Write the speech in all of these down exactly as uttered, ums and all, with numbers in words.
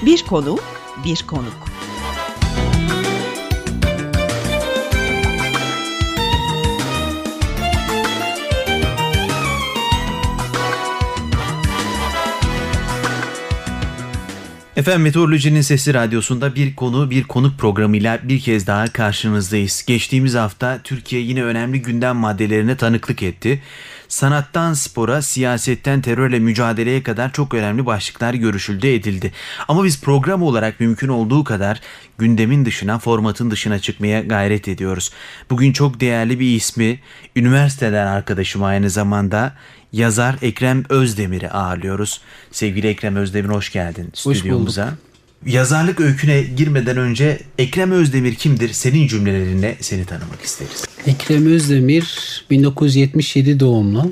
Bir konu, bir konuk. Efendim, Meteorolojinin Sesi Radyosu'nda bir konu bir konuk programıyla bir kez daha karşınızdayız. Geçtiğimiz hafta Türkiye yine önemli gündem maddelerine tanıklık etti. Sanattan spora, siyasetten terörle mücadeleye kadar çok önemli başlıklar görüşüldü, edildi. Ama biz program olarak mümkün olduğu kadar gündemin dışına, formatın dışına çıkmaya gayret ediyoruz. Bugün çok değerli bir ismi, üniversiteden arkadaşım aynı zamanda, yazar Ekrem Özdemir'i ağırlıyoruz. Sevgili Ekrem Özdemir, hoş geldin hoş stüdyomuza. Bulduk. Yazarlık öyküne girmeden önce Ekrem Özdemir kimdir? Senin cümlelerinle seni tanımak isteriz. Ekrem Özdemir bin dokuz yüz yetmiş yedi doğumlu.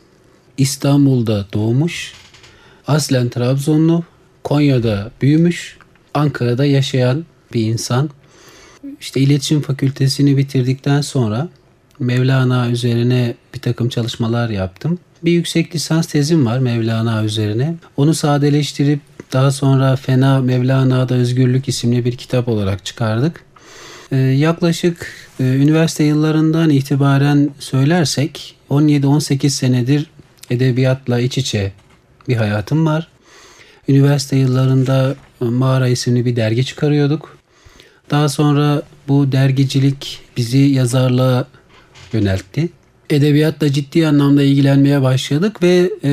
İstanbul'da doğmuş. Aslen Trabzonlu. Konya'da büyümüş. Ankara'da yaşayan bir insan. İşte İletişim Fakültesini bitirdikten sonra Mevlana üzerine bir takım çalışmalar yaptım. Bir yüksek lisans tezim var Mevlana üzerine. Onu sadeleştirip daha sonra Fena Mevlana'da Özgürlük isimli bir kitap olarak çıkardık. Ee, yaklaşık e, üniversite yıllarından itibaren söylersek on yedi on sekiz senedir edebiyatla iç içe bir hayatım var. Üniversite yıllarında Mağara isimli bir dergi çıkarıyorduk. Daha sonra bu dergicilik bizi yazarlığa yöneltti. Edebiyatla ciddi anlamda ilgilenmeye başladık ve e,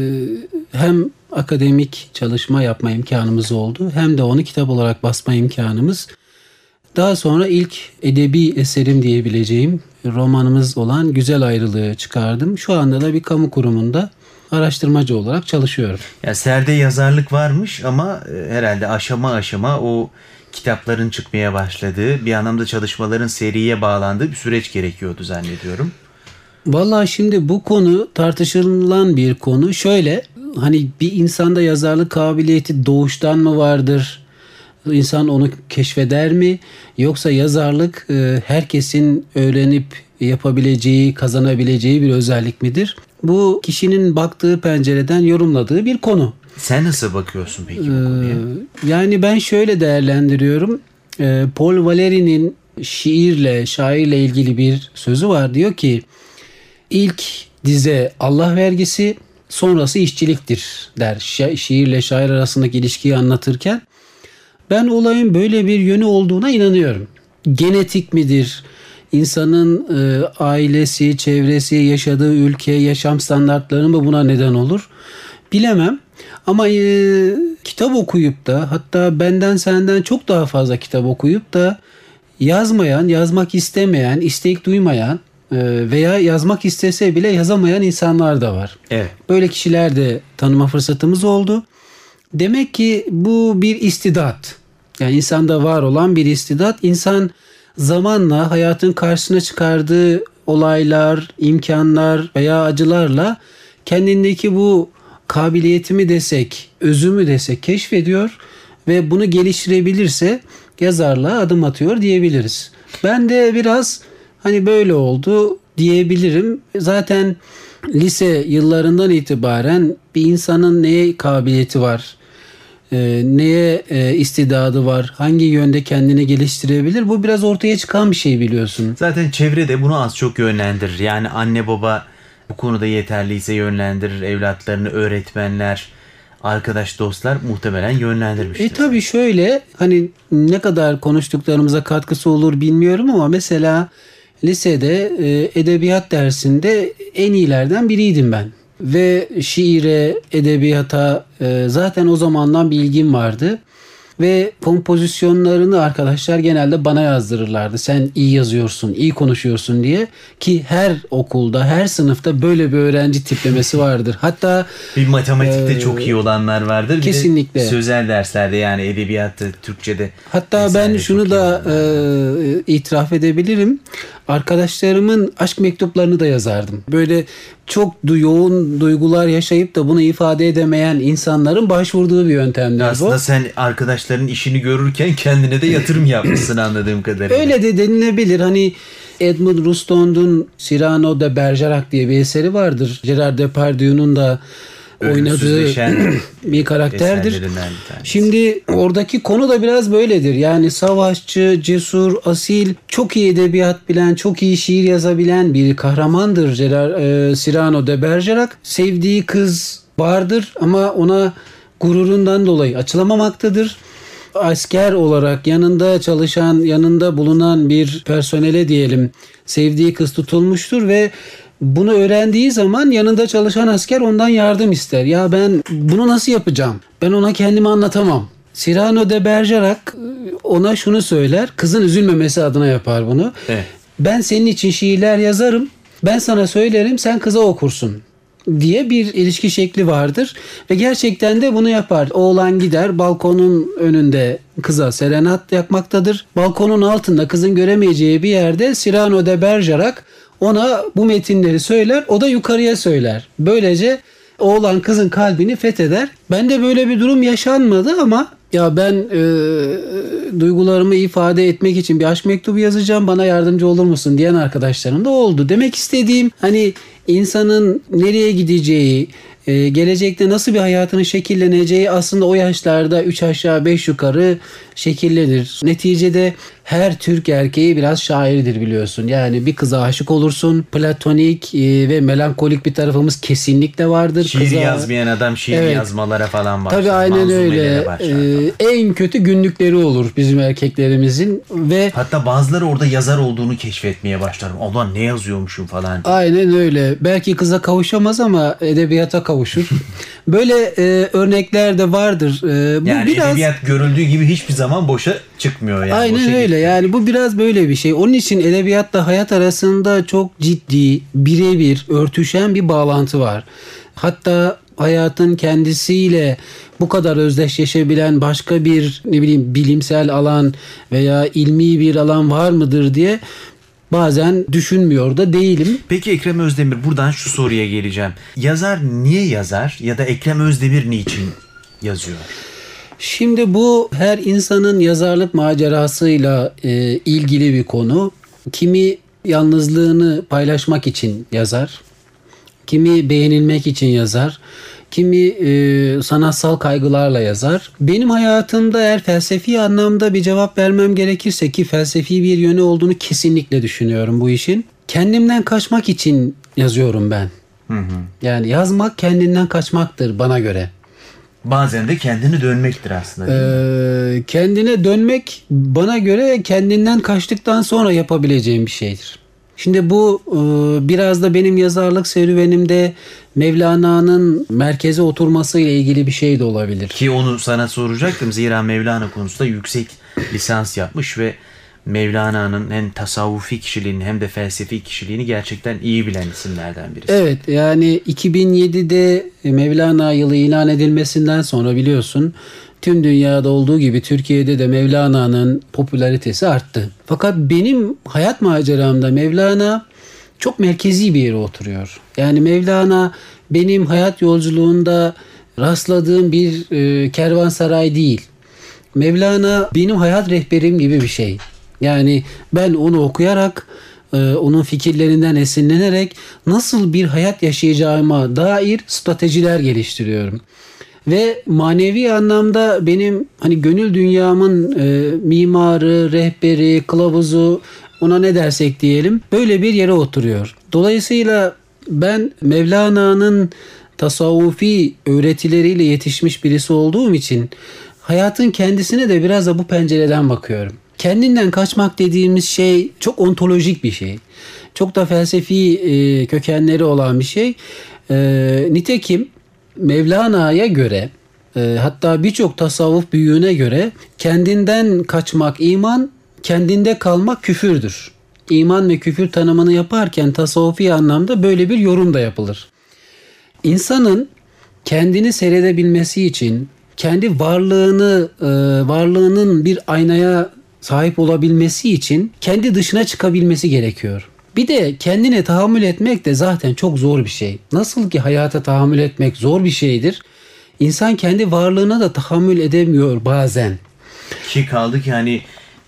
hem akademik çalışma yapma imkanımız oldu hem de onu kitap olarak basma imkanımız. Daha sonra ilk edebi eserim diyebileceğim romanımız olan Güzel Ayrılığı çıkardım. Şu anda da bir kamu kurumunda araştırmacı olarak çalışıyorum. Ya serde yazarlık varmış ama herhalde aşama aşama o kitapların çıkmaya başladığı, bir anlamda çalışmaların seriye bağlandığı bir süreç gerekiyordu zannediyorum. Vallahi şimdi bu konu tartışılan bir konu. Şöyle, hani bir insanda yazarlık kabiliyeti doğuştan mı vardır? İnsan onu keşfeder mi? Yoksa yazarlık herkesin öğrenip yapabileceği, kazanabileceği bir özellik midir? Bu kişinin baktığı pencereden yorumladığı bir konu. Sen nasıl bakıyorsun peki bu konuya? Yani ben şöyle değerlendiriyorum. Paul Valéry'nin şiirle, şairle ilgili bir sözü var. Diyor ki, İlk dize Allah vergisi, sonrası işçiliktir der Şi- şiirle şair arasındaki ilişkiyi anlatırken. Ben olayın böyle bir yönü olduğuna inanıyorum. Genetik midir? İnsanın e, ailesi, çevresi, yaşadığı ülke, yaşam standartları mı buna neden olur? Bilemem. Ama e, kitap okuyup da, hatta benden senden çok daha fazla kitap okuyup da yazmayan, yazmak istemeyen, istek duymayan veya yazmak istese bile yazamayan insanlar da var. Evet. Böyle kişiler de tanıma fırsatımız oldu. Demek ki bu bir istidat. Yani insanda var olan bir istidat. İnsan zamanla hayatın karşısına çıkardığı olaylar, imkanlar veya acılarla kendindeki bu kabiliyetimi desek, özümü desek keşfediyor ve bunu geliştirebilirse yazarlığa adım atıyor diyebiliriz. Ben de biraz hani böyle oldu diyebilirim. Zaten lise yıllarından itibaren bir insanın neye kabiliyeti var, e, neye e, istidadı var, hangi yönde kendini geliştirebilir, bu biraz ortaya çıkan bir şey biliyorsun. Zaten çevre de bunu az çok yönlendirir. Yani anne baba bu konuda yeterliyse yönlendirir, evlatlarını öğretmenler, arkadaş dostlar muhtemelen yönlendirmiştir. E tabii şöyle, hani ne kadar konuştuklarımıza katkısı olur bilmiyorum ama mesela lisede e, edebiyat dersinde en iyilerden biriydim ben. Ve şiire, edebiyata e, zaten o zamandan bir ilgim vardı. Ve kompozisyonlarını arkadaşlar genelde bana yazdırırlardı. Sen iyi yazıyorsun, iyi konuşuyorsun diye. Ki her okulda, her sınıfta böyle bir öğrenci tiplemesi vardır. Hatta bir matematikte e, çok iyi olanlar vardır. Kesinlikle. Bir de sözel derslerde, yani edebiyatta, Türkçe'de. Hatta ben şunu da e, itiraf edebilirim. Arkadaşlarımın aşk mektuplarını da yazardım. Böyle çok yoğun duygular yaşayıp da bunu ifade edemeyen insanların başvurduğu bir yöntemdir bu. Aslında sen arkadaşların işini görürken kendine de yatırım yapmışsın anladığım kadarıyla. Öyle de denilebilir. Hani Edmond Roustend'un Cyrano de Bergerac diye bir eseri vardır. Gerard Depardieu'nun da oynadığı bir karakterdir. Bir Şimdi oradaki konu da biraz böyledir. Yani savaşçı, cesur, asil, çok iyi edebiyat bilen, çok iyi şiir yazabilen bir kahramandır Gerard, e, Cyrano de Bergerac. Sevdiği kız vardır ama ona gururundan dolayı açılamamaktadır. Asker olarak yanında çalışan, yanında bulunan bir personele diyelim, sevdiği kız tutulmuştur ve bunu öğrendiği zaman yanında çalışan asker ondan yardım ister. Ya ben bunu nasıl yapacağım? Ben ona kendimi anlatamam. Cyrano de Bergerac ona şunu söyler. Kızın üzülmemesi adına yapar bunu. Evet. Ben senin için şiirler yazarım. Ben sana söylerim, sen kıza okursun diye bir ilişki şekli vardır. Ve gerçekten de bunu yapar. Oğlan gider balkonun önünde kıza serenat yakmaktadır. Balkonun altında kızın göremeyeceği bir yerde Cyrano de Bergerac ona bu metinleri söyler. O da yukarıya söyler. Böylece oğlan kızın kalbini fetheder. Bende böyle bir durum yaşanmadı ama ya ben e, duygularımı ifade etmek için bir aşk mektubu yazacağım, bana yardımcı olur musun diyen arkadaşlarım da oldu. Demek istediğim hani insanın nereye gideceği, e, gelecekte nasıl bir hayatının şekilleneceği aslında o yaşlarda üç aşağı beş yukarı şekillenir. Neticede her Türk erkeği biraz şairdir biliyorsun. Yani bir kıza aşık olursun. Platonik e, ve melankolik bir tarafımız kesinlikle vardır. Şiir kıza, yazmayan adam şiir evet, yazmalara falan başlar. Tabii aynen öyle. Ee, en kötü günlükleri olur bizim erkeklerimizin ve hatta bazıları orada yazar olduğunu keşfetmeye başlar. Ulan ne yazıyormuşum falan. Aynen öyle. Belki kıza kavuşamaz ama edebiyata kavuşur. Böyle e, örnekler de vardır. E, bu yani biraz... edebiyat görüldüğü gibi hiçbir zaman boşa çıkmıyor yani. Aynen öyle. Yani bu biraz böyle bir şey. Onun için edebiyatla hayat arasında çok ciddi, birebir örtüşen bir bağlantı var. Hatta hayatın kendisiyle bu kadar özdeşleşebilen başka bir ne bileyim bilimsel alan veya ilmi bir alan var mıdır diye bazen düşünmüyor da değilim. Peki Ekrem Özdemir, buradan şu soruya geleceğim. Yazar niye yazar ya da Ekrem Özdemir niçin yazıyor? Şimdi bu her insanın yazarlık macerasıyla e, ilgili bir konu. Kimi yalnızlığını paylaşmak için yazar. Kimi beğenilmek için yazar. Kimi e, sanatsal kaygılarla yazar. Benim hayatımda eğer felsefi anlamda bir cevap vermem gerekirse, ki felsefi bir yönü olduğunu kesinlikle düşünüyorum bu işin. Kendimden kaçmak için yazıyorum ben. Hı hı. Yani yazmak kendinden kaçmaktır bana göre. Bazen de kendini dönmektir aslında. Değil mi? Ee, kendine dönmek bana göre kendinden kaçtıktan sonra yapabileceğim bir şeydir. Şimdi bu e, biraz da benim yazarlık serüvenimde Mevlana'nın merkeze oturması ile ilgili bir şey de olabilir. Ki onu sana soracaktım. Zira Mevlana konusunda yüksek lisans yapmış ve Mevlana'nın hem tasavvufi kişiliğini hem de felsefi kişiliğini gerçekten iyi bilen isimlerden birisi. Evet, yani iki bin yedide Mevlana yılı ilan edilmesinden sonra biliyorsun tüm dünyada olduğu gibi Türkiye'de de Mevlana'nın popülaritesi arttı. Fakat benim hayat maceramda Mevlana çok merkezi bir yere oturuyor. Yani Mevlana benim hayat yolculuğunda rastladığım bir e, kervansaray değil. Mevlana benim hayat rehberim gibi bir şey. Yani ben onu okuyarak, e, onun fikirlerinden esinlenerek nasıl bir hayat yaşayacağıma dair stratejiler geliştiriyorum. Ve manevi anlamda benim hani gönül dünyamın e, mimarı, rehberi, kılavuzu, ona ne dersek diyelim, böyle bir yere oturuyor. Dolayısıyla ben Mevlana'nın tasavvufi öğretileriyle yetişmiş birisi olduğum için hayatın kendisine de biraz da bu pencereden bakıyorum. Kendinden kaçmak dediğimiz şey çok ontolojik bir şey. Çok da felsefi e, kökenleri olan bir şey. E, nitekim Mevlana'ya göre e, hatta birçok tasavvuf büyüğüne göre kendinden kaçmak iman, kendinde kalmak küfürdür. İman ve küfür tanımını yaparken tasavvufi anlamda böyle bir yorum da yapılır. İnsanın kendini seyredebilmesi için kendi varlığını, e, varlığının bir aynaya sahip olabilmesi için kendi dışına çıkabilmesi gerekiyor. Bir de kendine tahammül etmek de zaten çok zor bir şey. Nasıl ki hayata tahammül etmek zor bir şeydir, İnsan kendi varlığına da tahammül edemiyor bazen. Ki kaldı ki hani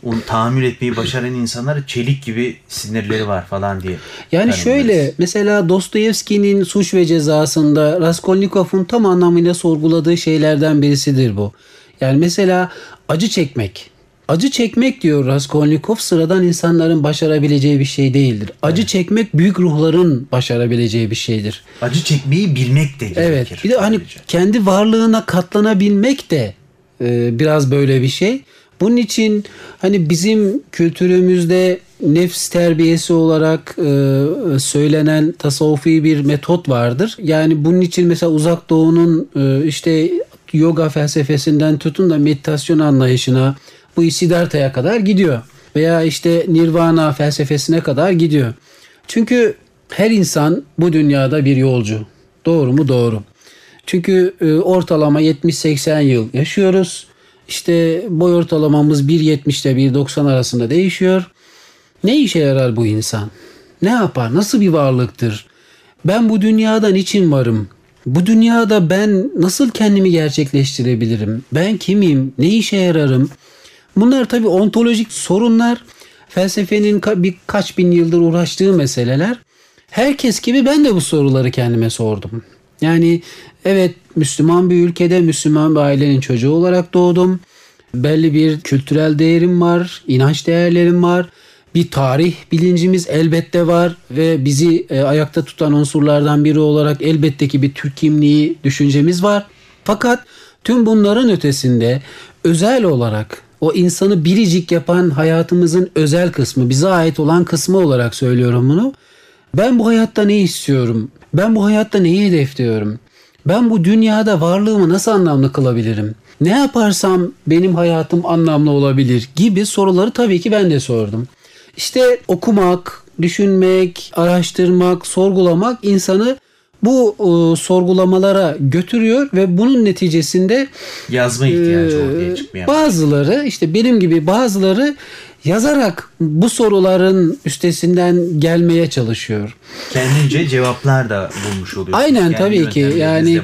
onu tahammül etmeyi başaran insanlar çelik gibi sinirleri var falan diye. Yani şöyle, mesela Dostoyevski'nin Suç ve Cezası'nda Raskolnikov'un tam anlamıyla sorguladığı şeylerden birisidir bu. Yani mesela acı çekmek. Acı çekmek diyor Raskolnikov, sıradan insanların başarabileceği bir şey değildir. Acı evet. çekmek büyük ruhların başarabileceği bir şeydir. Acı çekmeyi bilmek de gerekir. Evet. Bir de hani kendi varlığına katlanabilmek de e, biraz böyle bir şey. Bunun için hani bizim kültürümüzde nefs terbiyesi olarak e, söylenen tasavvufi bir metot vardır. Yani bunun için mesela Uzak Doğu'nun e, işte yoga felsefesinden tutun da meditasyon anlayışına, bu Siddhartha'ya kadar gidiyor. Veya işte Nirvana felsefesine kadar gidiyor. Çünkü her insan bu dünyada bir yolcu. Doğru mu? Doğru. Çünkü e, ortalama yetmiş seksen yıl yaşıyoruz. İşte boy ortalamamız bir yetmiş ile bir doksan arasında değişiyor. Ne işe yarar bu insan? Ne yapar? Nasıl bir varlıktır? Ben bu dünyada niçin varım? Bu dünyada ben nasıl kendimi gerçekleştirebilirim? Ben kimim? Ne işe yararım? Bunlar tabii ontolojik sorunlar. Felsefenin birkaç bin yıldır uğraştığı meseleler. Herkes gibi ben de bu soruları kendime sordum. Yani evet, Müslüman bir ülkede, Müslüman bir ailenin çocuğu olarak doğdum. Belli bir kültürel değerim var, inanç değerlerim var. Bir tarih bilincimiz elbette var ve bizi e, ayakta tutan unsurlardan biri olarak elbette ki bir Türk kimliği düşüncemiz var. Fakat tüm bunların ötesinde özel olarak o insanı biricik yapan hayatımızın özel kısmı, bize ait olan kısmı olarak söylüyorum bunu. Ben bu hayatta ne istiyorum? Ben bu hayatta neyi hedefliyorum? Ben bu dünyada varlığımı nasıl anlamlı kılabilirim? Ne yaparsam benim hayatım anlamlı olabilir gibi soruları tabii ki ben de sordum. İşte okumak, düşünmek, araştırmak, sorgulamak insanı bu e, sorgulamalara götürüyor ve bunun neticesinde yazma ihtiyacı e, ortaya çıkmıyor. Bazıları, işte benim gibi bazıları yazarak bu soruların üstesinden gelmeye çalışıyor. Kendince cevaplar da bulmuş oluyorsunuz. Aynen, yani tabii ki. Yani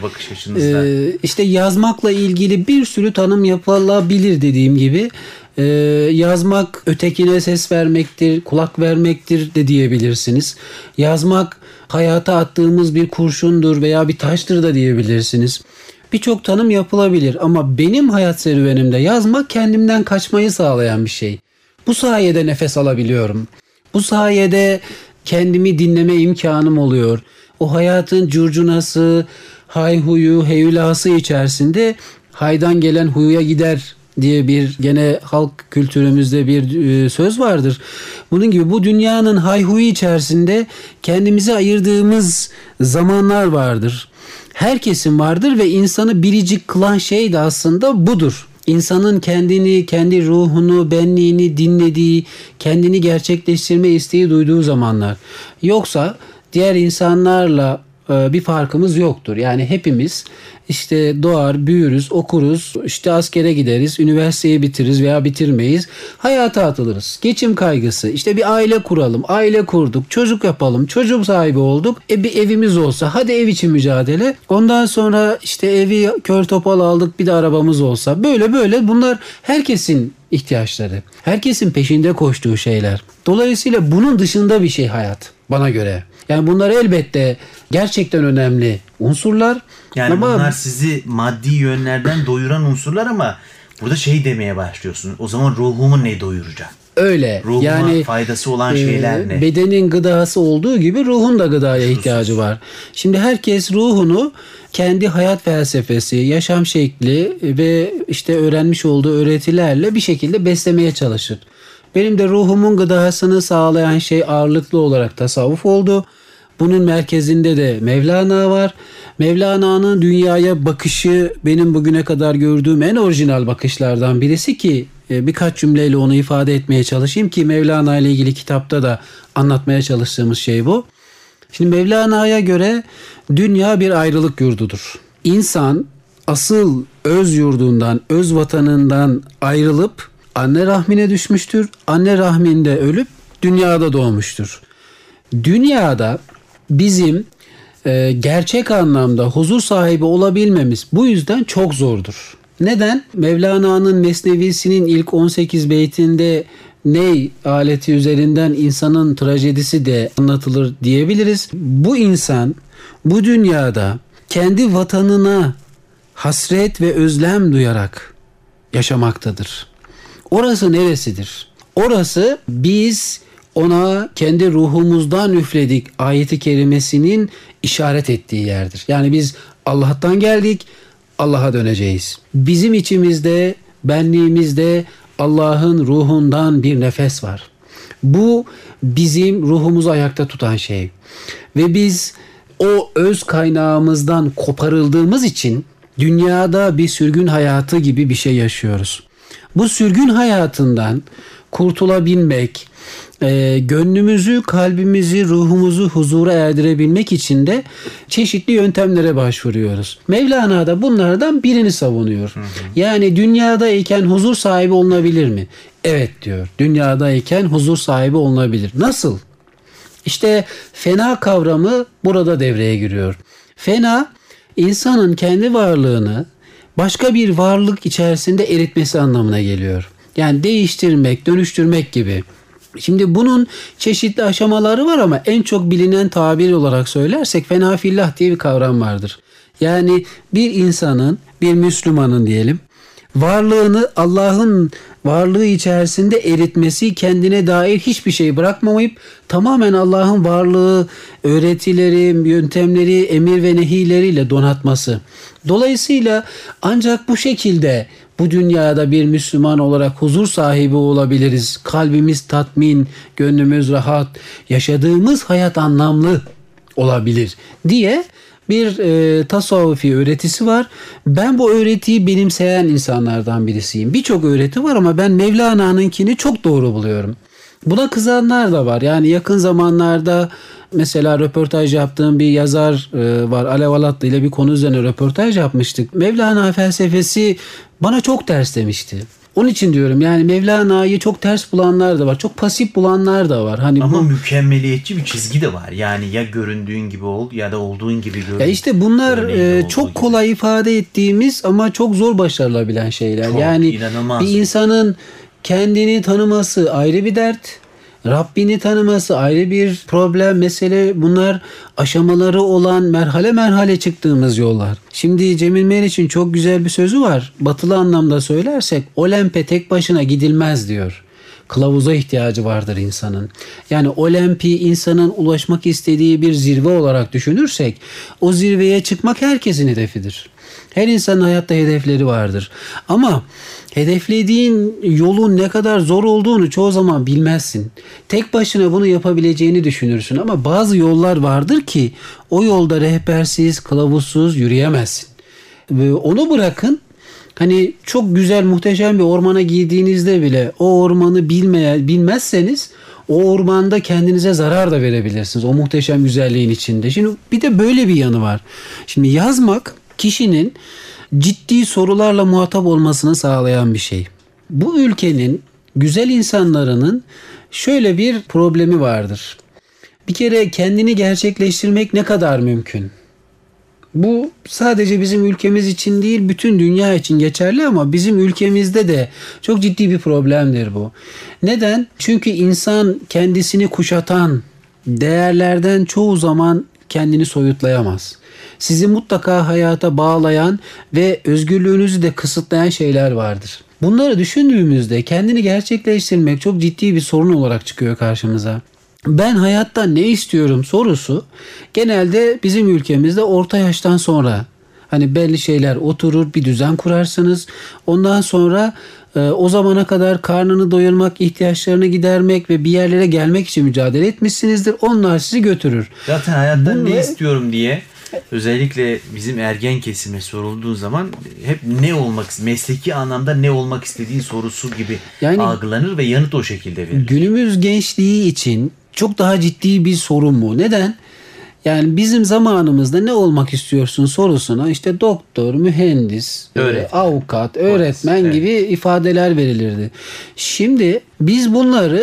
e, işte yazmakla ilgili bir sürü tanım yapılabilir dediğim gibi. Ee, yazmak ötekine ses vermektir, kulak vermektir de diyebilirsiniz. Yazmak hayata attığımız bir kurşundur veya bir taştır da diyebilirsiniz. Birçok tanım yapılabilir ama benim hayat serüvenimde yazmak kendimden kaçmayı sağlayan bir şey. Bu sayede nefes alabiliyorum. Bu sayede kendimi dinleme imkanım oluyor. O hayatın curcunası, hayhuyu, heyulası içerisinde haydan gelen huyuya gider diye bir gene halk kültürümüzde bir söz vardır. Bunun gibi bu dünyanın hayhuyu içerisinde kendimize ayırdığımız zamanlar vardır. Herkesin vardır ve insanı biricik kılan şey de aslında budur. İnsanın kendini, kendi ruhunu, benliğini dinlediği, kendini gerçekleştirme isteği duyduğu zamanlar. Yoksa diğer insanlarla bir farkımız yoktur. Yani hepimiz işte doğar, büyürüz, okuruz, işte askere gideriz, üniversiteyi bitiririz veya bitirmeyiz. Hayata atılırız. Geçim kaygısı, işte bir aile kuralım, aile kurduk, çocuk yapalım, çocuk sahibi olduk. E bir evimiz olsa, hadi ev için mücadele. Ondan sonra işte evi kör topal aldık, bir de arabamız olsa. Böyle böyle bunlar herkesin ihtiyaçları. Herkesin peşinde koştuğu şeyler. Dolayısıyla bunun dışında bir şey hayat bana göre. Yani bunlar elbette gerçekten önemli unsurlar. Yani ama bunlar sizi maddi yönlerden doyuran unsurlar ama burada şey demeye başlıyorsun. O zaman ruhumu ne doyuracak? Öyle. Ruhuma yani faydası olan şeyler e, ne? Bedenin gıdası olduğu gibi ruhun da gıdaya Susuz. ihtiyacı var. Şimdi herkes ruhunu kendi hayat felsefesi, yaşam şekli ve işte öğrenmiş olduğu öğretilerle bir şekilde beslemeye çalışır. Benim de ruhumun gıdasını sağlayan şey ağırlıklı olarak tasavvuf oldu. Bunun merkezinde de Mevlana var. Mevlana'nın dünyaya bakışı benim bugüne kadar gördüğüm en orijinal bakışlardan birisi ki birkaç cümleyle onu ifade etmeye çalışayım ki Mevlana ile ilgili kitapta da anlatmaya çalıştığımız şey bu. Şimdi Mevlana'ya göre dünya bir ayrılık yurdudur. İnsan asıl öz yurdundan, öz vatanından ayrılıp anne rahmine düşmüştür. Anne rahminde ölüp dünyada doğmuştur. Dünyada bizim e, gerçek anlamda huzur sahibi olabilmemiz bu yüzden çok zordur. Neden? Mevlana'nın Mesnevisinin ilk on sekiz beytinde ney aleti üzerinden insanın trajedisi de anlatılır diyebiliriz. Bu insan bu dünyada kendi vatanına hasret ve özlem duyarak yaşamaktadır. Orası neresidir? Orası biz ona kendi ruhumuzdan üfledik ayeti kerimesinin işaret ettiği yerdir. Yani biz Allah'tan geldik, Allah'a döneceğiz. Bizim içimizde, benliğimizde Allah'ın ruhundan bir nefes var. Bu bizim ruhumuzu ayakta tutan şey. Ve biz o öz kaynağımızdan koparıldığımız için dünyada bir sürgün hayatı gibi bir şey yaşıyoruz. Bu sürgün hayatından kurtulabilmek, e, gönlümüzü, kalbimizi, ruhumuzu huzura erdirebilmek için de çeşitli yöntemlere başvuruyoruz. Mevlana da bunlardan birini savunuyor. Hı hı. Yani dünyadayken huzur sahibi olunabilir mi? Evet diyor. Dünyadayken huzur sahibi olunabilir. Nasıl? İşte fena kavramı burada devreye giriyor. Fena, insanın kendi varlığını başka bir varlık içerisinde eritmesi anlamına geliyor. Yani değiştirmek, dönüştürmek gibi. Şimdi bunun çeşitli aşamaları var ama en çok bilinen tabir olarak söylersek fena fillah diye bir kavram vardır. Yani bir insanın, bir Müslümanın diyelim, varlığını Allah'ın varlığı içerisinde eritmesi, kendine dair hiçbir şey bırakmamayıp tamamen Allah'ın varlığı, öğretileri, yöntemleri, emir ve nehileriyle donatması. Dolayısıyla ancak bu şekilde bu dünyada bir Müslüman olarak huzur sahibi olabiliriz. Kalbimiz tatmin, gönlümüz rahat, yaşadığımız hayat anlamlı olabilir diye bir e, tasavvufi öğretisi var. Ben bu öğretiyi benimseyen insanlardan birisiyim. Birçok öğreti var ama ben Mevlana'nınkini çok doğru buluyorum. Buna kızanlar da var. Yani yakın zamanlarda mesela röportaj yaptığım bir yazar e, var. Alev Alatlı ile bir konu üzerine röportaj yapmıştık. Mevlana felsefesi bana çok ters demişti. Onun için diyorum yani Mevlana'yı çok ters bulanlar da var. Çok pasif bulanlar da var. Hani ama bu mükemmeliyetçi bir çizgi de var. Yani ya göründüğün gibi ol ya da olduğun gibi görün. Ya işte bunlar e, çok gibi. kolay ifade ettiğimiz ama çok zor başarılabilen şeyler. Çok, yani inanılmaz. Bir insanın kendini tanıması ayrı bir dert. Rabbini tanıması ayrı bir problem, mesele. Bunlar aşamaları olan, merhale merhale çıktığımız yollar. Şimdi Cemil Meriç'in çok güzel bir sözü var. Batılı anlamda söylersek Olempe tek başına gidilmez diyor. Kılavuza ihtiyacı vardır insanın. Yani Olempi insanın ulaşmak istediği bir zirve olarak düşünürsek o zirveye çıkmak herkesin hedefidir. Her insanın hayatta hedefleri vardır. Ama hedeflediğin yolun ne kadar zor olduğunu çoğu zaman bilmezsin. Tek başına bunu yapabileceğini düşünürsün ama bazı yollar vardır ki o yolda rehbersiz, kılavuzsuz yürüyemezsin. Ve onu bırakın, hani çok güzel, muhteşem bir ormana girdiğinizde bile o ormanı bilmeye, bilmezseniz o ormanda kendinize zarar da verebilirsiniz. O muhteşem güzelliğin içinde. Şimdi bir de böyle bir yanı var. Şimdi yazmak kişinin ciddi sorularla muhatap olmasını sağlayan bir şey. Bu ülkenin güzel insanlarının şöyle bir problemi vardır. Bir kere kendini gerçekleştirmek ne kadar mümkün? Bu sadece bizim ülkemiz için değil, bütün dünya için geçerli ama bizim ülkemizde de çok ciddi bir problemdir bu. Neden? Çünkü insan kendisini kuşatan değerlerden çoğu zaman kendini soyutlayamaz. Sizi mutlaka hayata bağlayan ve özgürlüğünüzü de kısıtlayan şeyler vardır. Bunları düşündüğümüzde kendini gerçekleştirmek çok ciddi bir sorun olarak çıkıyor karşımıza. Ben hayattan ne istiyorum sorusu genelde bizim ülkemizde orta yaştan sonra, hani belli şeyler oturur, bir düzen kurarsınız. Ondan sonra e, o zamana kadar karnını doyurmak, ihtiyaçlarını gidermek ve bir yerlere gelmek için mücadele etmişsinizdir. Onlar sizi götürür. Zaten hayattan Bunu, ne istiyorum diye özellikle bizim ergen kesime sorulduğu zaman hep ne olmak, mesleki anlamda ne olmak istediğin sorusu gibi yani, algılanır ve yanıt o şekilde verilir. Günümüz gençliği için çok daha ciddi bir sorun bu. Neden? Yani bizim zamanımızda ne olmak istiyorsun sorusuna işte doktor, mühendis, öğretmen, avukat, öğretmen polis, gibi evet. ifadeler verilirdi. Şimdi biz bunları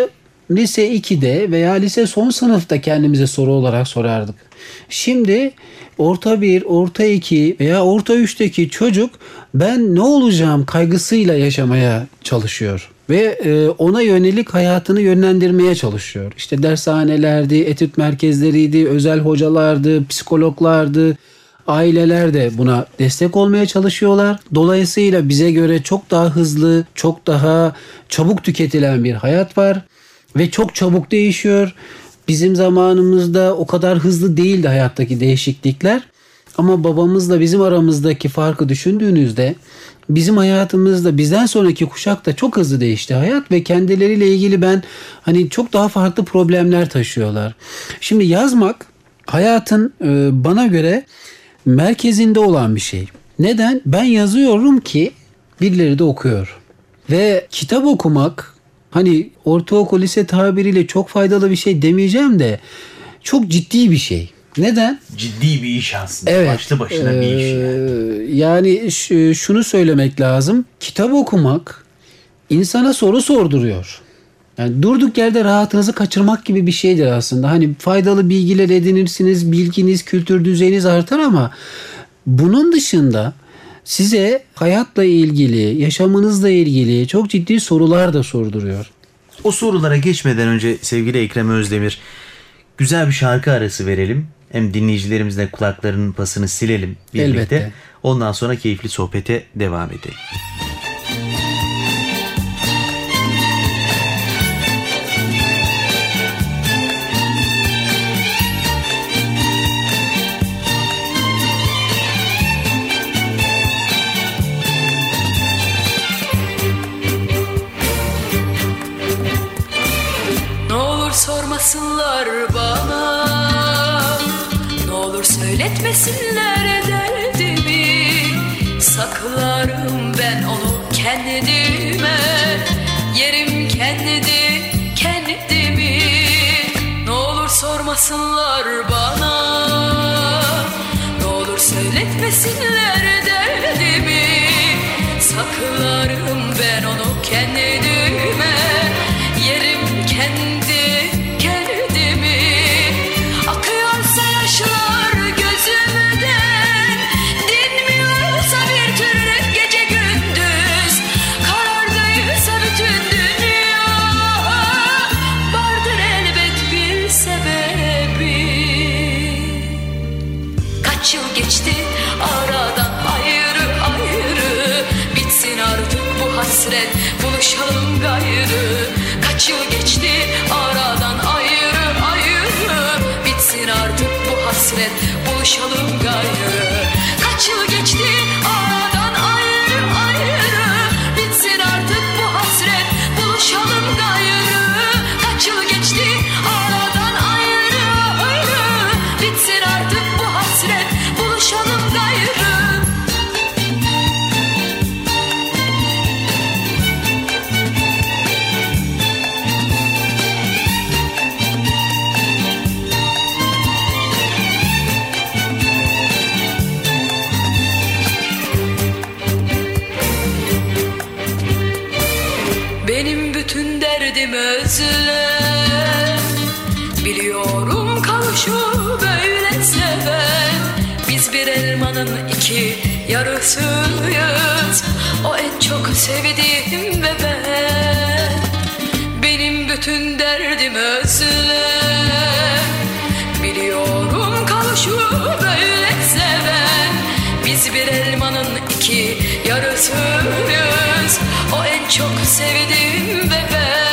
lise ikide veya lise son sınıfta kendimize soru olarak sorardık. Şimdi orta bir, orta iki veya orta üçteki çocuk ben ne olacağım kaygısıyla yaşamaya çalışıyor. Ve ona yönelik hayatını yönlendirmeye çalışıyor. İşte dershanelerdi, etüt merkezleriydi, özel hocalardı, psikologlardı. Aileler de buna destek olmaya çalışıyorlar. Dolayısıyla bize göre çok daha hızlı, çok daha çabuk tüketilen bir hayat var. Ve çok çabuk değişiyor. Bizim zamanımızda o kadar hızlı değildi hayattaki değişiklikler. Ama babamızla bizim aramızdaki farkı düşündüğünüzde bizim hayatımızda bizden sonraki kuşakta çok hızlı değişti hayat ve kendileriyle ilgili ben hani çok daha farklı problemler taşıyorlar. Şimdi yazmak hayatın bana göre merkezinde olan bir şey. Neden? Ben yazıyorum ki birileri de okuyor. Ve kitap okumak hani ortaokul lise tabiriyle çok faydalı bir şey demeyeceğim de çok ciddi bir şey. Neden? Ciddi bir iş aslında. Evet, Başlı başına ee, bir iş yani. Yani ş- şunu söylemek lazım. Kitap okumak insana soru sorduruyor. Yani durduk yerde rahatınızı kaçırmak gibi bir şeydir aslında. Hani faydalı bilgiler edinirsiniz, bilginiz, kültür düzeyiniz artar ama bunun dışında size hayatla ilgili, yaşamınızla ilgili çok ciddi sorular da sorduruyor. O sorulara geçmeden önce sevgili Ekrem Özdemir, güzel bir şarkı arası verelim. Hem dinleyicilerimizle kulaklarının pasını silelim birlikte. Elbette. Ondan sonra keyifli sohbete devam edelim. Sormasınlar bana, ne olur söyletmesinler derdimi. Saklarım ben onu kendime, yerim kendi kendimi. Ne olur sormasınlar bana, ne olur söyletmesinler derdimi. Saklarım ben onu kendime, yerim kendi. Hasret buluşalım gayrı. Kaç yıl geçti aradan ayrı ayrı. Bitsin artık bu hasret buluşalım gayrı. Kaç yıl geçti aradan ayrı ayrı. Bitsin artık bu hasret buluşalım gayrı. Kaç yıl geçti aradan ayrı ayrı. Bitsin artık bu hasret buluşalım gayrı. Özlem, biliyorum kavuşu böyle seven. Biz bir elmanın iki yarısıyız, o en çok sevdiğim ve ben. Benim bütün derdim özlem, biliyorum kavuşu böyle seven. Biz bir elmanın iki yarısıyız, o en çok sevdiğim ve ben.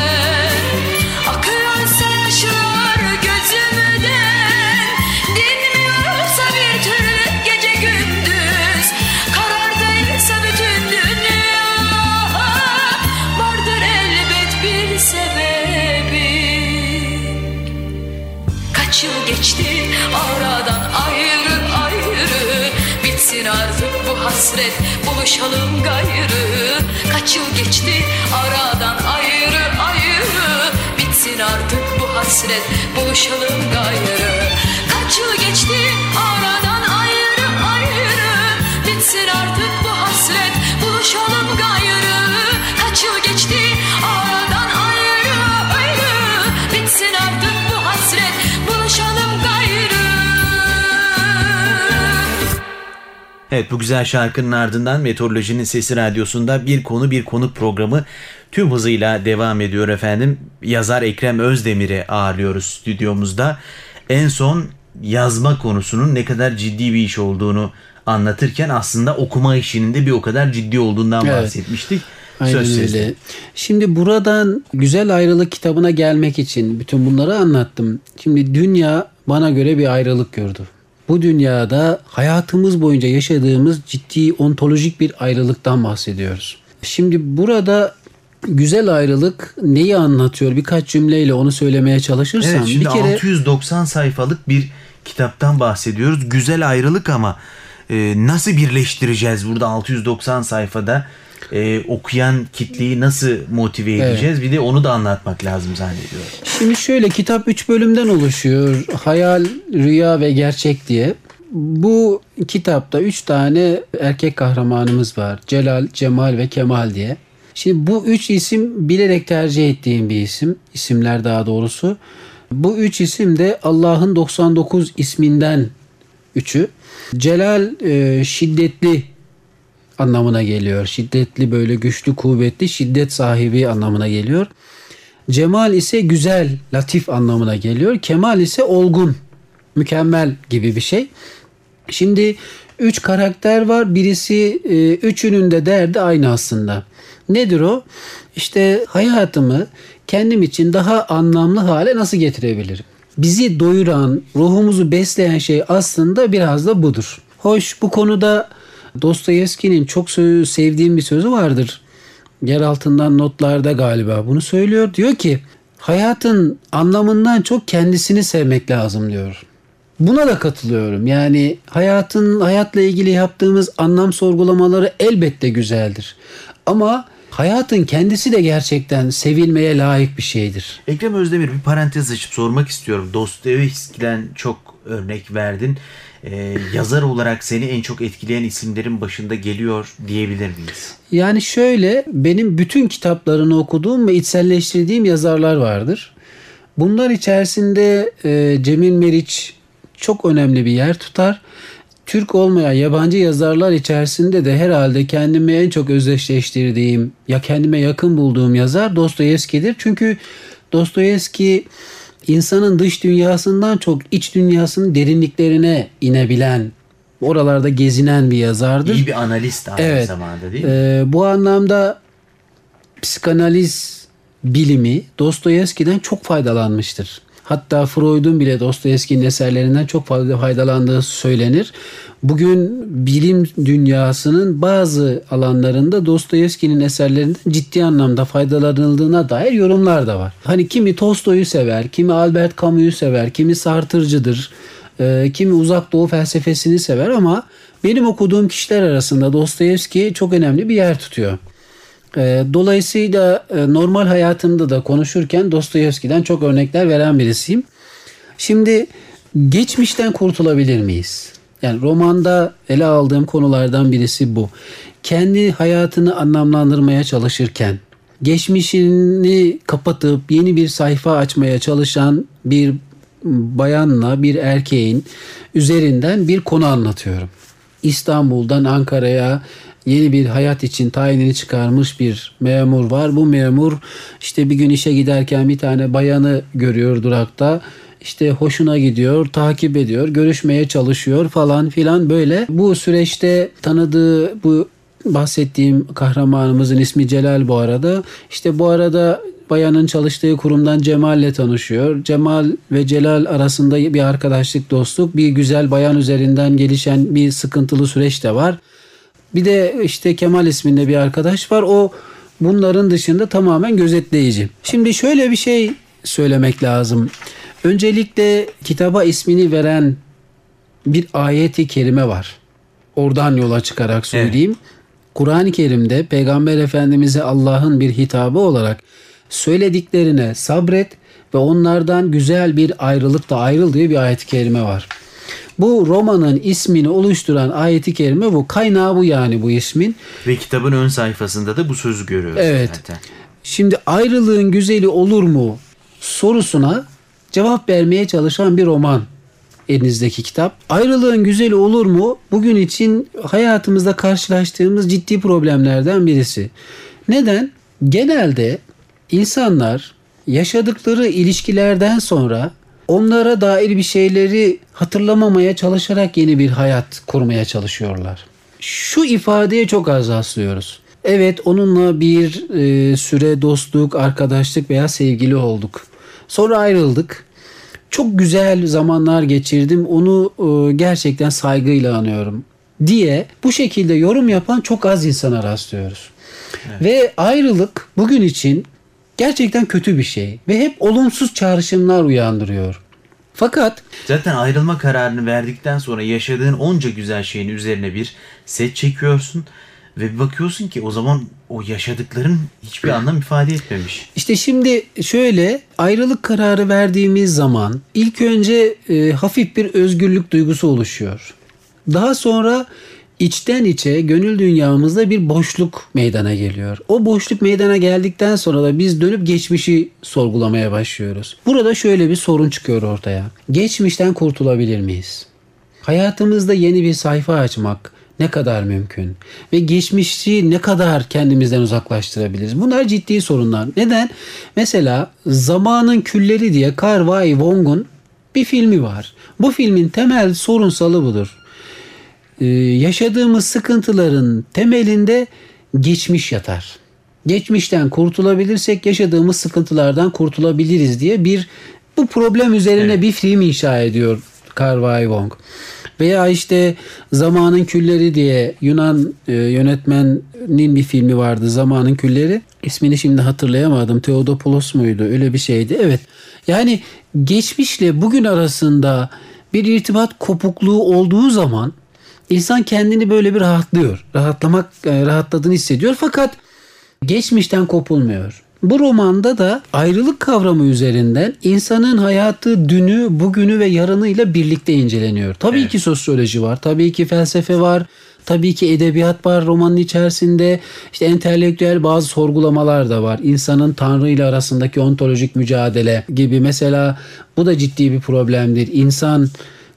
Geçti aradan ayrı ayrı. Bitsin artık bu hasret buluşalım gayrı. Kaç yıl geçti aradan ayrı ayrı. Bitsin artık bu hasret buluşalım gayrı. Kaç yıl geçti aradan ayrı ayrı. Bitsin artık bu hasret buluşalım gayrı. Kaç yıl geçti aradan ayrı ayrı. Evet, bu güzel şarkının ardından Meteorolojinin Sesi Radyosu'nda bir konu bir konuk programı tüm hızıyla devam ediyor efendim. Yazar Ekrem Özdemir'i ağırlıyoruz stüdyomuzda. En son yazma konusunun ne kadar ciddi bir iş olduğunu anlatırken aslında okuma işinin de bir o kadar ciddi olduğundan Evet. bahsetmiştik. Aynen Söz öyle. sizde. Şimdi buradan Güzel Ayrılık kitabına gelmek için bütün bunları anlattım. Şimdi dünya bana göre bir ayrılık gördü. Bu dünyada hayatımız boyunca yaşadığımız ciddi ontolojik bir ayrılıktan bahsediyoruz. Şimdi burada güzel ayrılık neyi anlatıyor? Birkaç cümleyle onu söylemeye çalışırsam. Evet, şimdi bir kere altı yüz doksan sayfalık bir kitaptan bahsediyoruz. Güzel ayrılık ama e, nasıl birleştireceğiz burada altı yüz doksan sayfada? Ee, okuyan kitleyi nasıl motive edeceğiz? Evet. Bir de onu da anlatmak lazım zannediyorum. Şimdi şöyle, kitap üç bölümden oluşuyor. Hayal, rüya ve gerçek diye. Bu kitapta üç tane erkek kahramanımız var. Celal, Cemal ve Kemal diye. Şimdi bu üç isim bilerek tercih ettiğim bir isim. İsimler daha doğrusu. Bu üç isim de Allah'ın doksan dokuz isminden üçü. Celal e, şiddetli anlamına geliyor. Şiddetli, böyle güçlü, kuvvetli, şiddet sahibi anlamına geliyor. Cemal ise güzel, latif anlamına geliyor. Kemal ise olgun, mükemmel gibi bir şey. Şimdi üç karakter var. Birisi, e, üçünün de derdi aynı aslında. Nedir o? İşte hayatımı kendim için daha anlamlı hale nasıl getirebilirim? Bizi doyuran, ruhumuzu besleyen şey aslında biraz da budur. Hoş, bu konuda Dostoyevski'nin çok sevdiğim bir sözü vardır. Yer altından notlarda galiba bunu söylüyor. Diyor ki hayatın anlamından çok kendisini sevmek lazım diyor. Buna da katılıyorum. Yani hayatın hayatla ilgili yaptığımız anlam sorgulamaları elbette güzeldir. Ama hayatın kendisi de gerçekten sevilmeye layık bir şeydir. Ekrem Özdemir, bir parantez açıp sormak istiyorum. Dostoyevski'den çok örnek verdin. Ee, yazar olarak seni en çok etkileyen isimlerin başında geliyor diyebilir miyiz? Yani şöyle, benim bütün kitaplarını okuduğum ve içselleştirdiğim yazarlar vardır. Bunlar içerisinde e, Cemil Meriç çok önemli bir yer tutar. Türk olmayan yabancı yazarlar içerisinde de herhalde kendimi en çok özdeşleştirdiğim, ya kendime yakın bulduğum yazar Dostoyevski'dir. Çünkü Dostoyevski insanın dış dünyasından çok iç dünyasının derinliklerine inebilen, oralarda gezinen bir yazardır. İyi bir analist aynı evet. zamanda, değil mi? Ee, bu anlamda psikanaliz bilimi Dostoyevski'den çok faydalanmıştır. Hatta Freud'un bile Dostoyevski'nin eserlerinden çok fazla faydalandığı söylenir. Bugün bilim dünyasının bazı alanlarında Dostoyevski'nin eserlerinden ciddi anlamda faydalanıldığına dair yorumlar da var. Hani kimi Tolstoy'u sever, kimi Albert Camus'u sever, kimi Sartre'cıdır, e, kimi Uzak Doğu felsefesini sever ama benim okuduğum kişiler arasında Dostoyevski çok önemli bir yer tutuyor. Dolayısıyla normal hayatımda da konuşurken Dostoyevski'den çok örnekler veren birisiyim. Şimdi geçmişten kurtulabilir miyiz? Yani romanda ele aldığım konulardan birisi bu. Kendi hayatını anlamlandırmaya çalışırken geçmişini kapatıp yeni bir sayfa açmaya çalışan bir bayanla bir erkeğin üzerinden bir konu anlatıyorum. İstanbul'dan Ankara'ya yeni bir hayat için tayinini çıkarmış bir memur var. Bu memur işte bir gün işe giderken bir tane bayanı görüyor durakta. İşte hoşuna gidiyor, takip ediyor, görüşmeye çalışıyor falan filan böyle. Bu süreçte tanıdığı bu bahsettiğim kahramanımızın ismi Celal bu arada. İşte bu arada bayanın çalıştığı kurumdan Cemal'le tanışıyor. Cemal ve Celal arasında bir arkadaşlık, dostluk, bir güzel bayan üzerinden gelişen bir sıkıntılı süreç de var. Bir de işte Kemal isminde bir arkadaş var. O bunların dışında tamamen gözetleyici. Şimdi şöyle bir şey söylemek lazım. Öncelikle kitaba ismini veren bir ayet-i kerime var. Oradan yola çıkarak söyleyeyim. Evet. Kur'an-ı Kerim'de Peygamber Efendimiz'e Allah'ın bir hitabı olarak söylediklerine sabret ve onlardan güzel bir ayrılıkla ayrıl diye bir ayet-i kerime var. Bu romanın ismini oluşturan ayet-i kerime bu. Kaynağı bu yani bu ismin. Ve kitabın ön sayfasında da bu sözü görüyoruz. Evet. Zaten. Şimdi ayrılığın güzeli olur mu sorusuna cevap vermeye çalışan bir roman elinizdeki kitap. Ayrılığın güzeli olur mu? Bugün için hayatımızda karşılaştığımız ciddi problemlerden birisi. Neden? Genelde insanlar yaşadıkları ilişkilerden sonra onlara dair bir şeyleri hatırlamamaya çalışarak yeni bir hayat kurmaya çalışıyorlar. Şu ifadeye çok az rastlıyoruz. Evet, onunla bir e, süre dostluk, arkadaşlık veya sevgili olduk. Sonra ayrıldık. Çok güzel zamanlar geçirdim. Onu e, gerçekten saygıyla anıyorum diye bu şekilde yorum yapan çok az insana rastlıyoruz. Evet. Ve ayrılık bugün için gerçekten kötü bir şey ve hep olumsuz çağrışımlar uyandırıyor. Fakat zaten ayrılma kararını verdikten sonra yaşadığın onca güzel şeyin üzerine bir set çekiyorsun ve bir bakıyorsun ki o zaman o yaşadıkların hiçbir anlam ifade etmemiş. İşte şimdi şöyle, ayrılık kararı verdiğimiz zaman ilk önce e, hafif bir özgürlük duygusu oluşuyor. Daha sonra içten içe gönül dünyamızda bir boşluk meydana geliyor. O boşluk meydana geldikten sonra da biz dönüp geçmişi sorgulamaya başlıyoruz. Burada şöyle bir sorun çıkıyor ortaya. Geçmişten kurtulabilir miyiz? Hayatımızda yeni bir sayfa açmak ne kadar mümkün? Ve geçmişi ne kadar kendimizden uzaklaştırabiliriz? Bunlar ciddi sorunlar. Neden? Mesela Zamanın Külleri diye Carl Jung'un bir filmi var. Bu filmin temel sorunsalı budur. Ee, yaşadığımız sıkıntıların temelinde geçmiş yatar. Geçmişten kurtulabilirsek yaşadığımız sıkıntılardan kurtulabiliriz diye bir bu problem üzerine evet. bir film inşa ediyor Carl Jung. Veya işte Zamanın Külleri diye Yunan e, yönetmenin bir filmi vardı, Zamanın Külleri. İsmini şimdi hatırlayamadım. Theodopolos muydu? Öyle bir şeydi. Evet. Yani geçmişle bugün arasında bir irtibat kopukluğu olduğu zaman İnsan kendini böyle bir rahatlıyor. Rahatlamak, rahatladığını hissediyor. Fakat geçmişten kopulmuyor. Bu romanda da ayrılık kavramı üzerinden insanın hayatı dünü, bugünü ve yarınıyla birlikte inceleniyor. Tabii evet. ki sosyoloji var, tabii ki felsefe var, tabii ki edebiyat var romanın içerisinde. İşte entelektüel bazı sorgulamalar da var. İnsanın Tanrı ile arasındaki ontolojik mücadele gibi. Mesela bu da ciddi bir problemdir. İnsan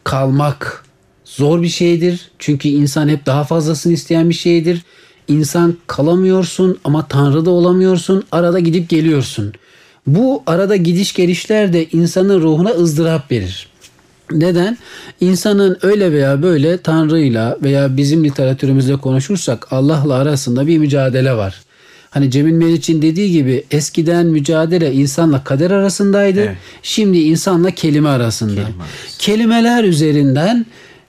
kalmak zor bir şeydir. Çünkü insan hep daha fazlasını isteyen bir şeydir. İnsan kalamıyorsun ama Tanrı da olamıyorsun. Arada gidip geliyorsun. Bu arada gidiş gelişler de insanın ruhuna ızdırap verir. Neden? İnsanın öyle veya böyle Tanrı'yla veya bizim literatürümüzde konuşursak Allah'la arasında bir mücadele var. Hani Cemil Meriç'in dediği gibi eskiden mücadele insanla kader arasındaydı. Evet. Şimdi insanla kelime arasında. Kelime arası. Kelimeler üzerinden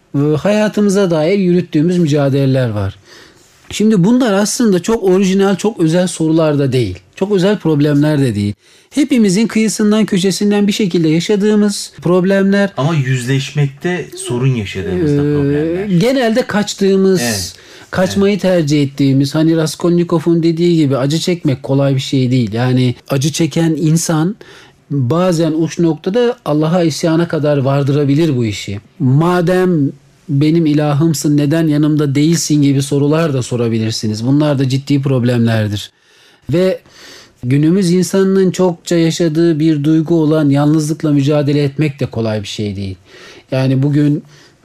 hayatımıza dair yürüttüğümüz mücadeleler var. Şimdi bunlar aslında çok orijinal, çok özel sorular da değil. Çok özel problemler de değil. Hepimizin kıyısından köşesinden bir şekilde yaşadığımız problemler. Ama yüzleşmekte sorun yaşadığımız da problemler. Genelde kaçtığımız, evet. kaçmayı evet. tercih ettiğimiz, hani Raskolnikov'un dediği gibi acı çekmek kolay bir şey değil. Yani acı çeken insan bazen uç noktada Allah'a isyana kadar vardırabilir bu işi. Madem benim ilahımsın neden yanımda değilsin gibi sorular da sorabilirsiniz. Bunlar da ciddi problemlerdir. Ve günümüz insanının çokça yaşadığı bir duygu olan yalnızlıkla mücadele etmek de kolay bir şey değil. Yani bugün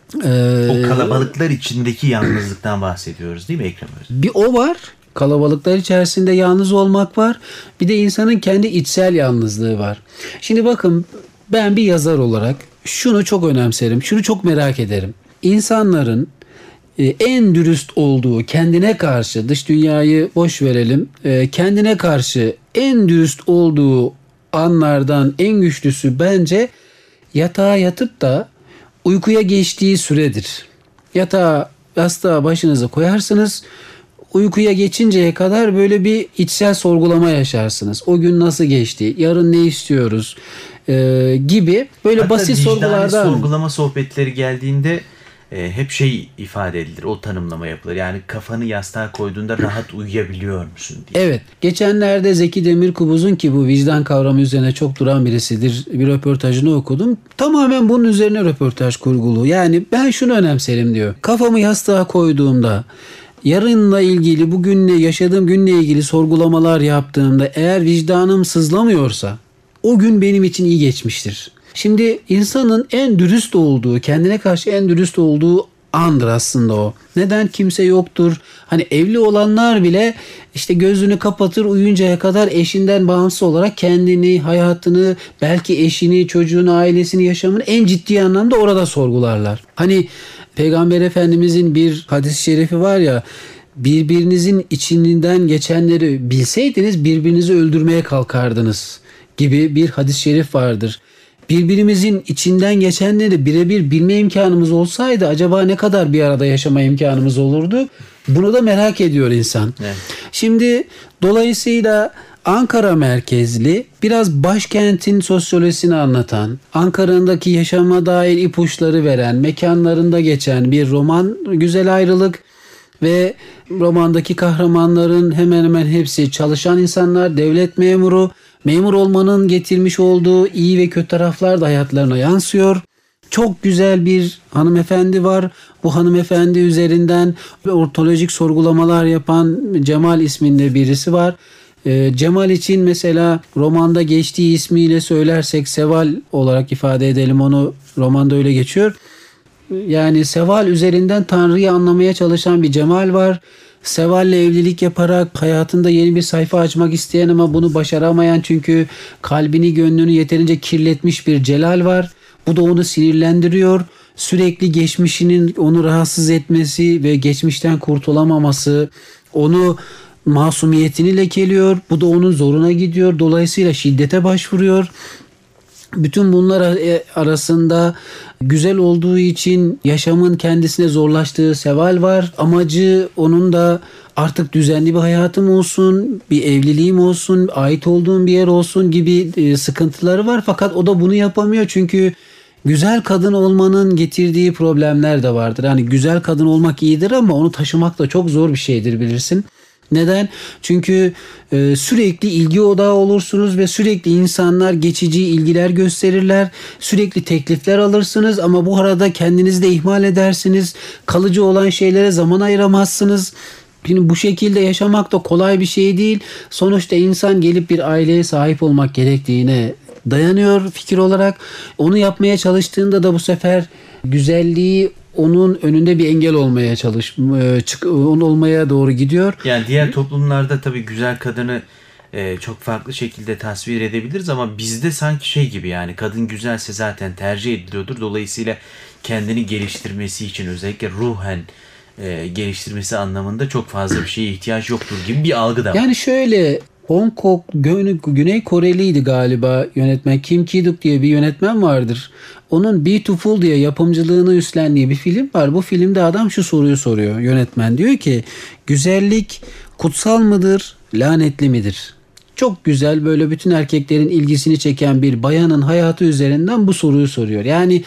e, o kalabalıklar içindeki yalnızlıktan bahsediyoruz değil mi Ekrem Özdemir? Bir o var. Kalabalıklar içerisinde yalnız olmak var. Bir de insanın kendi içsel yalnızlığı var. Şimdi bakın, ben bir yazar olarak şunu çok önemserim. Şunu çok merak ederim. İnsanların en dürüst olduğu, kendine karşı, dış dünyayı boş verelim, kendine karşı en dürüst olduğu anlardan en güçlüsü bence yatağa yatıp da uykuya geçtiği süredir. Yatağa, yastığa başınızı koyarsınız. Uykuya geçinceye kadar böyle bir içsel sorgulama yaşarsınız. O gün nasıl geçti? Yarın ne istiyoruz? Ee, gibi böyle hatta basit sorgulardan. Sorgulama sohbetleri geldiğinde e, hep şey ifade edilir. O tanımlama yapılır. Yani kafanı yastığa koyduğunda rahat uyuyabiliyor musun diye. Evet. Geçenlerde Zeki Demirkubuz'un, ki bu vicdan kavramı üzerine çok duran birisidir, bir röportajını okudum. Tamamen bunun üzerine röportaj kurgulu. Yani ben şunu önemserim diyor. Kafamı yastığa koyduğumda, yarınla ilgili, bugünle, yaşadığım günle ilgili sorgulamalar yaptığımda eğer vicdanım sızlamıyorsa o gün benim için iyi geçmiştir. Şimdi insanın en dürüst olduğu, kendine karşı en dürüst olduğu andır aslında o. Neden? Kimse yoktur. Hani evli olanlar bile işte gözünü kapatır, uyuncaya kadar eşinden bağımsız olarak kendini, hayatını, belki eşini, çocuğunu, ailesini, yaşamını en ciddi anlamda orada sorgularlar. Hani Peygamber Efendimizin bir hadis-i şerifi var ya, birbirinizin içinden geçenleri bilseydiniz birbirinizi öldürmeye kalkardınız gibi bir hadis-i şerif vardır. Birbirimizin içinden geçenleri birebir bilme imkanımız olsaydı acaba ne kadar bir arada yaşama imkanımız olurdu? Bunu da merak ediyor insan. Evet. Şimdi dolayısıyla Ankara merkezli, biraz başkentin sosyolojisini anlatan, Ankara'daki yaşama dair ipuçları veren, mekanlarında geçen bir roman Güzel Ayrılık ve romandaki kahramanların hemen hemen hepsi çalışan insanlar, devlet memuru. Memur olmanın getirmiş olduğu iyi ve kötü taraflar da hayatlarına yansıyor. Çok güzel bir hanımefendi var. Bu hanımefendi üzerinden ontolojik sorgulamalar yapan Cemal isminde birisi var. Ee, Cemal için mesela romanda geçtiği ismiyle söylersek Seval olarak ifade edelim onu. Romanda öyle geçiyor. Yani Seval üzerinden Tanrı'yı anlamaya çalışan bir Cemal var. Seval'le evlilik yaparak hayatında yeni bir sayfa açmak isteyen ama bunu başaramayan, çünkü kalbini, gönlünü yeterince kirletmiş bir Celal var. Bu da onu sinirlendiriyor. Sürekli geçmişinin onu rahatsız etmesi ve geçmişten kurtulamaması onu masumiyetini lekeliyor. Bu da onun zoruna gidiyor. Dolayısıyla şiddete başvuruyor. Bütün bunlar arasında güzel olduğu için yaşamın kendisine zorlaştığı Seval var. Amacı onun da artık düzenli bir hayatım olsun, bir evliliğim olsun, ait olduğum bir yer olsun gibi sıkıntıları var. Fakat o da bunu yapamıyor çünkü güzel kadın olmanın getirdiği problemler de vardır. Yani güzel kadın olmak iyidir ama onu taşımak da çok zor bir şeydir, bilirsin. Neden? Çünkü e, sürekli ilgi odağı olursunuz ve sürekli insanlar geçici ilgiler gösterirler. Sürekli teklifler alırsınız ama bu arada kendinizi de ihmal edersiniz. Kalıcı olan şeylere zaman ayıramazsınız. Şimdi bu şekilde yaşamak da kolay bir şey değil. Sonuçta insan gelip bir aileye sahip olmak gerektiğine dayanıyor fikir olarak. Onu yapmaya çalıştığında da bu sefer güzelliği onun önünde bir engel olmaya çalış, onun olmaya doğru gidiyor. Yani diğer toplumlarda tabii güzel kadını e, çok farklı şekilde tasvir edebiliriz ama bizde sanki şey gibi, yani kadın güzelse zaten tercih ediliyordur. Dolayısıyla kendini geliştirmesi için, özellikle ruhen e, geliştirmesi anlamında çok fazla bir şeye ihtiyaç yoktur gibi bir algı da var. Yani şöyle, Hong Kong, Güney Koreliydi galiba yönetmen. Kim Ki-duk diye bir yönetmen vardır. Onun Beautiful diye yapımcılığını üstlendiği bir film var. Bu filmde adam şu soruyu soruyor, yönetmen. Diyor ki, güzellik kutsal mıdır, lanetli midir? Çok güzel, böyle bütün erkeklerin ilgisini çeken bir bayanın hayatı üzerinden bu soruyu soruyor. Yani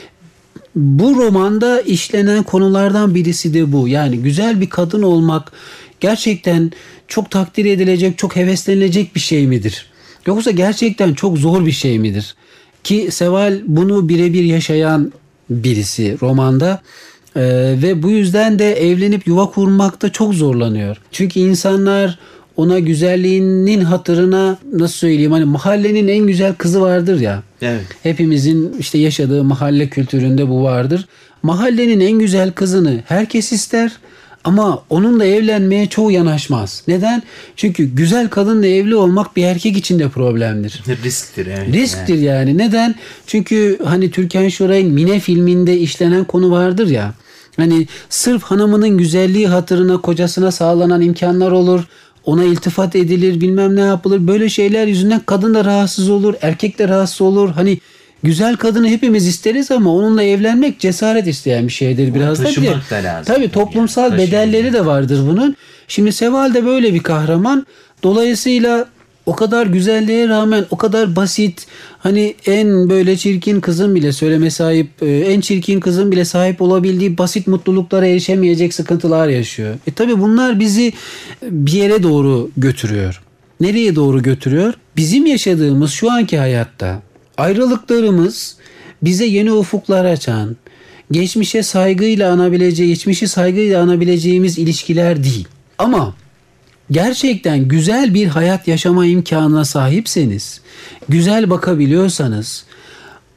bu romanda işlenen konulardan birisi de bu. Yani güzel bir kadın olmak gerçekten çok takdir edilecek, çok heveslenilecek bir şey midir? Yoksa gerçekten çok zor bir şey midir? Ki Seval bunu birebir yaşayan birisi romanda. Ee, ve bu yüzden de evlenip yuva kurmakta çok zorlanıyor. Çünkü insanlar ona güzelliğinin hatırına, nasıl söyleyeyim, hani mahallenin en güzel kızı vardır ya. Evet. Hepimizin işte yaşadığı mahalle kültüründe bu vardır. Mahallenin en güzel kızını herkes ister. Ama onunla evlenmeye çoğu yanaşmaz. Neden? Çünkü güzel kadınla evli olmak bir erkek için de problemdir. Risktir. Evet. Risktir yani. yani. Neden? Çünkü hani Türkan Şoray'ın Mine filminde işlenen konu vardır ya. Hani sırf hanımının güzelliği hatırına kocasına sağlanan imkanlar olur. Ona iltifat edilir, bilmem ne yapılır. Böyle şeyler yüzünden kadın da rahatsız olur, erkek de rahatsız olur. Hani güzel kadını hepimiz isteriz ama onunla evlenmek cesaret isteyen bir şeydir biraz da. Taşımak da lazım. Tabii toplumsal yani, bedelleri de vardır bunun. Şimdi Seval de böyle bir kahraman. Dolayısıyla o kadar güzelliğe rağmen o kadar basit, hani en böyle çirkin kızın bile söyleme sahip, en çirkin kızın bile sahip olabildiği basit mutluluklara erişemeyecek sıkıntılar yaşıyor. E tabii bunlar bizi bir yere doğru götürüyor. Nereye doğru götürüyor? Bizim yaşadığımız şu anki hayatta ayrılıklarımız bize yeni ufuklar açan, geçmişe saygıyla anabileceği, geçmişi saygıyla anabileceğimiz ilişkiler değil. Ama gerçekten güzel bir hayat yaşama imkanına sahipseniz, güzel bakabiliyorsanız,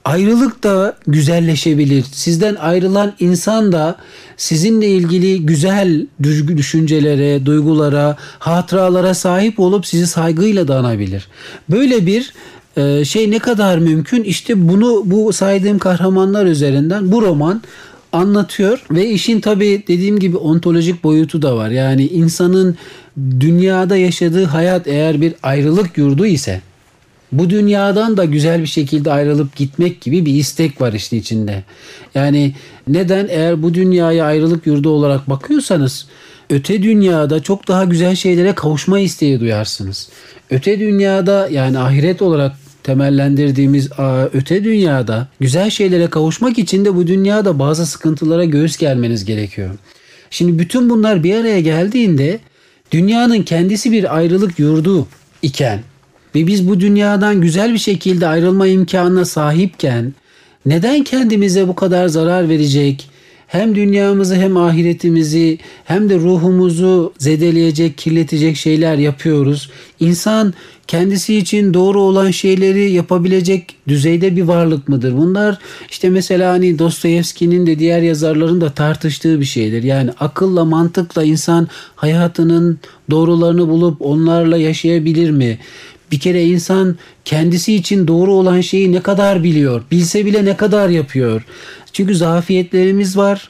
ayrılık da güzelleşebilir. Sizden ayrılan insan da sizinle ilgili güzel düşüncelere, duygulara, hatıralara sahip olup sizi saygıyla da anabilir. Böyle bir e, şey ne kadar mümkün? İşte bunu bu saydığım kahramanlar üzerinden bu roman anlatıyor ve işin tabii dediğim gibi ontolojik boyutu da var. Yani insanın dünyada yaşadığı hayat eğer bir ayrılık yurdu ise bu dünyadan da güzel bir şekilde ayrılıp gitmek gibi bir istek var işte içinde. Yani neden? Eğer bu dünyaya ayrılık yurdu olarak bakıyorsanız öte dünyada çok daha güzel şeylere kavuşma isteği duyarsınız. Öte dünyada yani ahiret olarak temellendirdiğimiz öte dünyada güzel şeylere kavuşmak için de bu dünyada bazı sıkıntılara göğüs germeniz gerekiyor. Şimdi bütün bunlar bir araya geldiğinde dünyanın kendisi bir ayrılık yurdu iken ve biz bu dünyadan güzel bir şekilde ayrılma imkanına sahipken neden kendimize bu kadar zarar verecek, hem dünyamızı hem ahiretimizi hem de ruhumuzu zedeleyecek, kirletecek şeyler yapıyoruz? İnsan kendisi için doğru olan şeyleri yapabilecek düzeyde bir varlık mıdır? Bunlar işte mesela hani Dostoyevski'nin de diğer yazarların da tartıştığı bir şeydir. Yani akılla, mantıkla insan hayatının doğrularını bulup onlarla yaşayabilir mi? Bir kere insan kendisi için doğru olan şeyi ne kadar biliyor? Bilse bile ne kadar yapıyor? Çünkü zafiyetlerimiz var,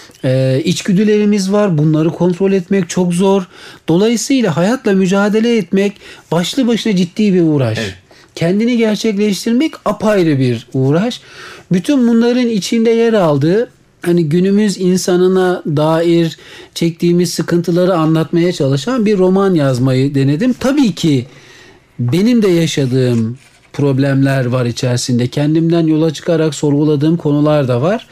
e, içgüdülerimiz var. Bunları kontrol etmek çok zor. Dolayısıyla hayatla mücadele etmek başlı başına ciddi bir uğraş. Evet. Kendini gerçekleştirmek apayrı bir uğraş. Bütün bunların içinde yer aldığı hani günümüz insanına dair çektiğimiz sıkıntıları anlatmaya çalışan bir roman yazmayı denedim. Tabii ki benim de yaşadığım problemler var içerisinde. Kendimden yola çıkarak sorguladığım konular da var.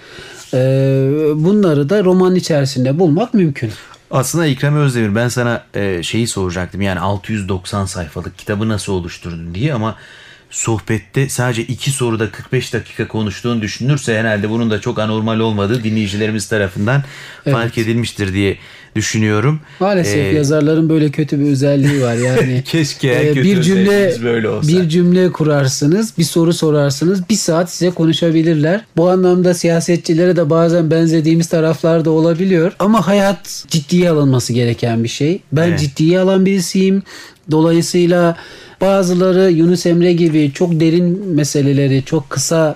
Bunları da roman içerisinde bulmak mümkün. Aslında Ekrem Özdemir, ben sana şeyi soracaktım. Yani altı yüz doksan sayfalık kitabı nasıl oluşturdun diye, ama sohbette sadece iki soruda kırk beş dakika konuştuğun düşünülürse herhalde bunun da çok anormal olmadığı dinleyicilerimiz tarafından evet. fark edilmiştir diye düşünüyorum. Maalesef ee, yazarların böyle kötü bir özelliği var yani. Keşke e, kötü bir cümle böyle olsa. Bir cümle kurarsınız, bir soru sorarsınız, bir saat size konuşabilirler. Bu anlamda siyasetçilere de bazen benzediğimiz taraflar da olabiliyor. Ama hayat ciddiye alınması gereken bir şey. Ben evet. ciddiye alan birisiyim. Dolayısıyla bazıları Yunus Emre gibi çok derin meseleleri çok kısa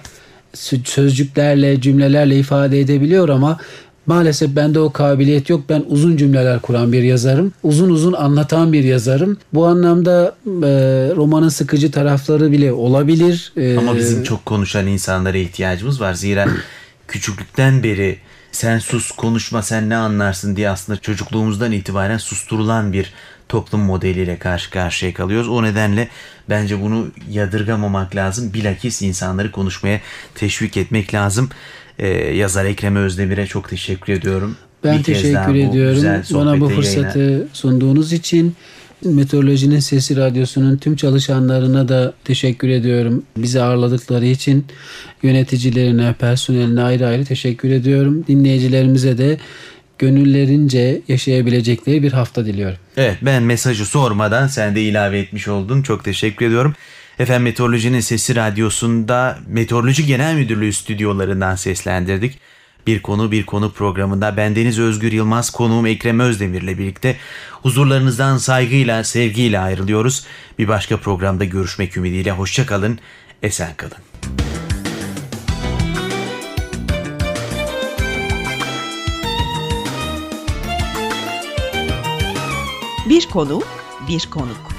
sözcüklerle, cümlelerle ifade edebiliyor ama maalesef bende o kabiliyet yok. Ben uzun cümleler kuran bir yazarım. Uzun uzun anlatan bir yazarım. Bu anlamda e, romanın sıkıcı tarafları bile olabilir. E, ama bizim çok konuşan insanlara ihtiyacımız var. Zira küçüklükten beri sen sus, konuşma, sen ne anlarsın diye aslında çocukluğumuzdan itibaren susturulan bir toplum modeliyle karşı karşıya kalıyoruz. O nedenle bence bunu yadırgamamak lazım. Bilakis insanları konuşmaya teşvik etmek lazım. Ee, yazar Ekrem Özdemir'e çok teşekkür ediyorum. Ben Bir teşekkür ediyorum. Bana bu fırsatı yayına sunduğunuz için. Meteorolojinin Sesi Radyosu'nun tüm çalışanlarına da teşekkür ediyorum. Bizi ağırladıkları için yöneticilerine, personeline ayrı ayrı teşekkür ediyorum. Dinleyicilerimize de gönüllerince yaşayabilecekleri bir hafta diliyorum. Evet, ben mesajı sormadan sen de ilave etmiş oldun. Çok teşekkür ediyorum. Efendim, Meteorolojinin Sesi Radyosu'nda Meteoroloji Genel Müdürlüğü stüdyolarından seslendirdik. Bir Konu Bir Konu programında bendeniz Özgür Yılmaz, konuğum Ekrem Özdemir'le birlikte huzurlarınızdan saygıyla, sevgiyle ayrılıyoruz. Bir başka programda görüşmek ümidiyle. Hoşça kalın, esen kalın. Bir konu, bir konuk.